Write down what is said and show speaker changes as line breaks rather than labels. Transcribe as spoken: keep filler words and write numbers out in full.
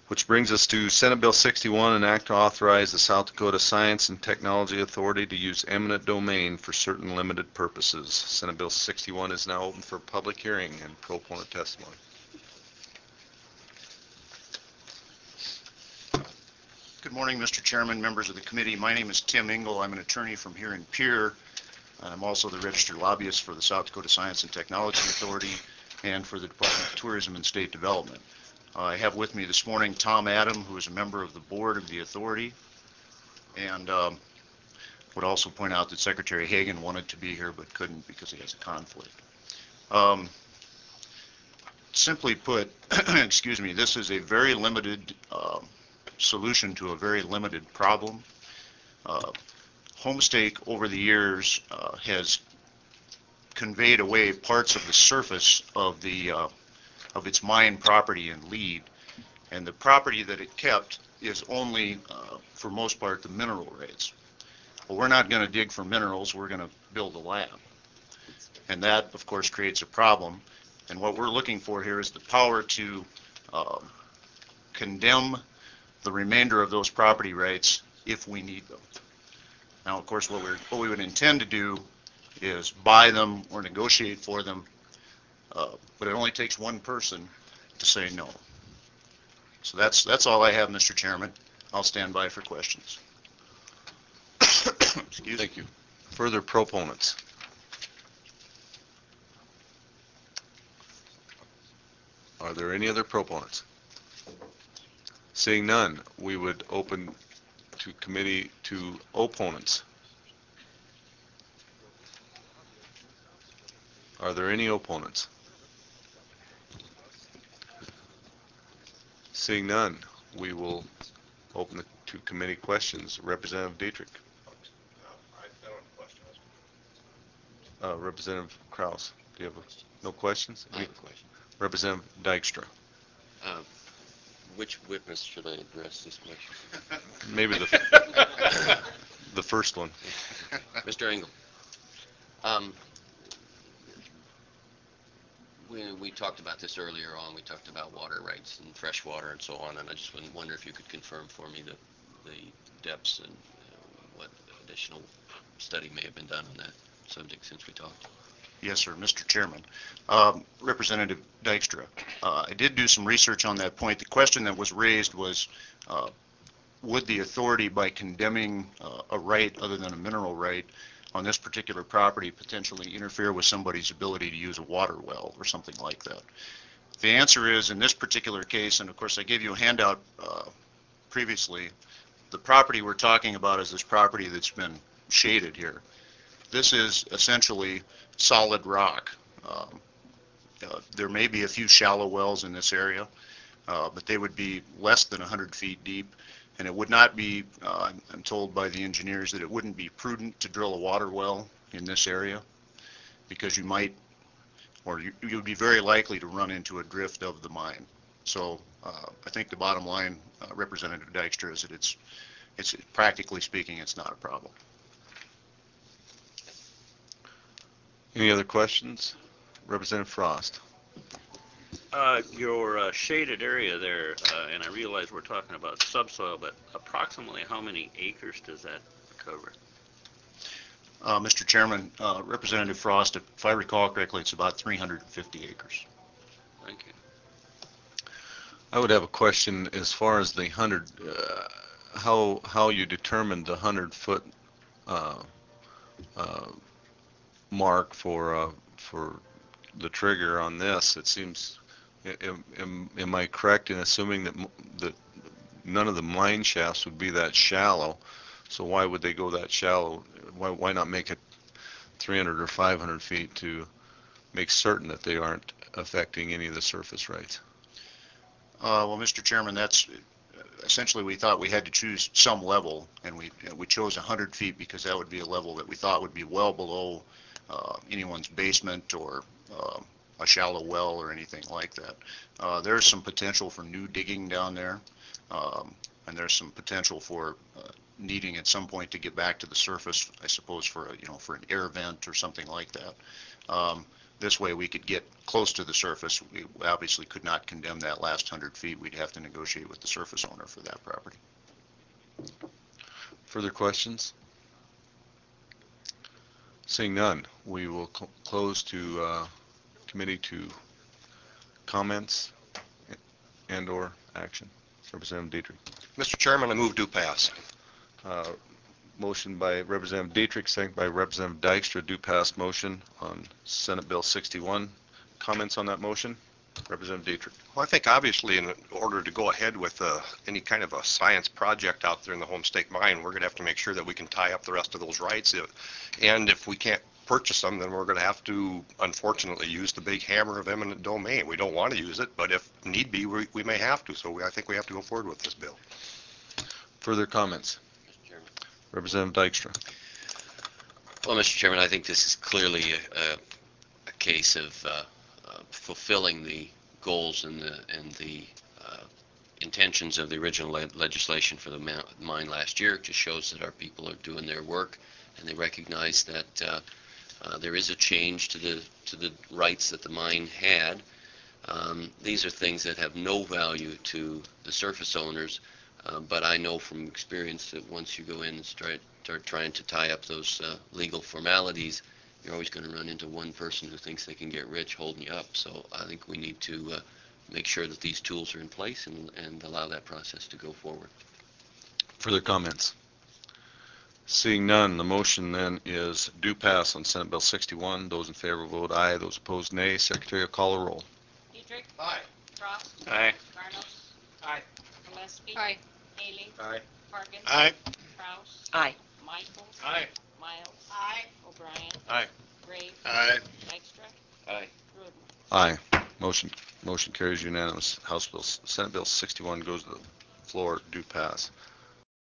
Which brings us to Senate Bill sixty-one, an act to authorize the South Dakota Science and Technology Authority to use eminent domain for certain limited purposes. Senate Bill sixty-one is now open for public hearing and proponent testimony.
Good morning, Mister Chairman, members of the committee. My name is Tim Engel. I'm an attorney from here in Pierre. I'm also the registered lobbyist for the South Dakota Science and Technology Authority and for the Department of Tourism and State Development. Uh, I have with me this morning Tom Adam, who is a member of the board of the authority, and um, would also point out that Secretary Hagan wanted to be here but couldn't because he has a conflict. Um, simply put, excuse me, this is a very limited uh, solution to a very limited problem. Uh, Homestake over the years uh, has conveyed away parts of the surface of the uh, of its mine property in Lead, and the property that it kept is only, uh, for most part, the mineral rights. Well, we're not going to dig for minerals, we're going to build a lab. And that, of course, creates a problem. And what we're looking for here is the power to uh, condemn the remainder of those property rights if we need them. Now, of course, what, we're, what we would intend to do is buy them or negotiate for them, uh, but it only takes one person to say no. So that's, that's all I have, Mister Chairman. I'll stand by for questions. Excuse
Thank
me.
you. Further proponents? Are there any other proponents? Seeing none, we would open to committee to opponents. Are there any opponents? Seeing none, we will open it to committee questions. Representative Dietrich. Uh, Representative Kraus, do you have a, no questions?
I have a question.
Representative Dykstra.
Uh, which witness should I address this question?
Maybe the the first one.
Mister Engel. Um, we, we talked about this earlier on. We talked about water rights and fresh water and so on, and I just wonder if you could confirm for me the, the depths and uh, what additional study may have been done on that subject since we talked.
Yes, sir, Mister Chairman. Um, Representative Dykstra, uh, I did do some research on that point. The question that was raised was, uh, would the authority, by condemning uh, a right other than a mineral right on this particular property, potentially interfere with somebody's ability to use a water well or something like that? The answer is, in this particular case, and of course I gave you a handout uh, previously, the property we're talking about is this property that's been shaded here. This is essentially solid rock. Um, uh, there may be a few shallow wells in this area, uh, but they would be less than one hundred feet deep, and it would not be, uh, I'm, I'm told by the engineers that it wouldn't be prudent to drill a water well in this area because you might, or you, you would be very likely to run into a drift of the mine. So uh, I think the bottom line, uh, Representative Dykstra, is that it's, it's practically speaking, it's not a problem.
Any other questions? Representative Frost.
Uh, your uh, shaded area there, uh, and I realize we're talking about subsoil, but approximately how many acres does that cover?
Uh, Mister Chairman, uh, Representative Frost, if I recall correctly, it's about three hundred fifty acres.
Thank you.
I would have a question as far as the hundred, uh, how how you determined the hundred foot uh, uh, mark for uh, for the trigger on this. It seems, am, am, am I correct in assuming that m- that none of the mine shafts would be that shallow? So why would they go that shallow? Why why not make it three hundred or five hundred feet to make certain that they aren't affecting any of the surface rights?
Uh, well, Mister Chairman, that's essentially we thought we had to choose some level, and we we chose one hundred feet because that would be a level that we thought would be well below uh, anyone's basement or uh, a shallow well or anything like that. Uh, there's some potential for new digging down there, um, and there's some potential for uh, needing at some point to get back to the surface, I suppose, for a, you know, for an air vent or something like that. Um, This way we could get close to the surface. We obviously could not condemn that last hundred feet. We'd have to negotiate with the surface owner for that property.
Further questions? Seeing none, we will cl- close to uh, committee to comments and/or action. Representative Dietrich.
Mister Chairman, I move do pass.
Uh, Motion by Representative Dietrich, second by Representative Dykstra, do pass motion on Senate Bill sixty-one. Comments on that motion? Representative Dietrich.
Well, I think obviously in order to go ahead with uh, any kind of a science project out there in the home state mine, we're going to have to make sure that we can tie up the rest of those rights. If- And if we can't purchase them, then we're going to have to, unfortunately, use the big hammer of eminent domain. We don't want to use it, but if need be, we, we may have to. So we, I think we have to go forward with this bill.
Further comments?
Mister Chairman.
Representative Dykstra.
Well, Mister Chairman, I think this is clearly a, a, a case of uh, uh, fulfilling the goals and the and the uh, intentions of the original le- legislation for the ma- mine last year. It just shows that our people are doing their work, and they recognize that uh, uh, there is a change to the to the rights that the mine had. Um, these are things that have no value to the surface owners. Uh, but I know from experience that once you go in and start, start trying to tie up those uh, legal formalities, you're always going to run into one person who thinks they can get rich holding you up. So I think we need to uh, make sure that these tools are in place and, and allow that process to go forward.
Further comments? Seeing none, the motion then is do pass on Senate Bill sixty-one. Those in favor vote aye. Those opposed nay. Secretary will call a roll.
Dietrich.
Aye.
Ross.
Aye.
Garnos.
Aye.
Gillespie.
Aye.
Haley.
Aye.
Parkin.
Aye.
Kraus.
Aye.
Michaels.
Aye.
Miles. Aye. O'Brien.
Aye.
Gray.
Aye.
Dykstra.
Aye.
Rudman.
Aye. Motion motion carries unanimous. House Bill, Senate Bill sixty-one goes to the floor, do pass.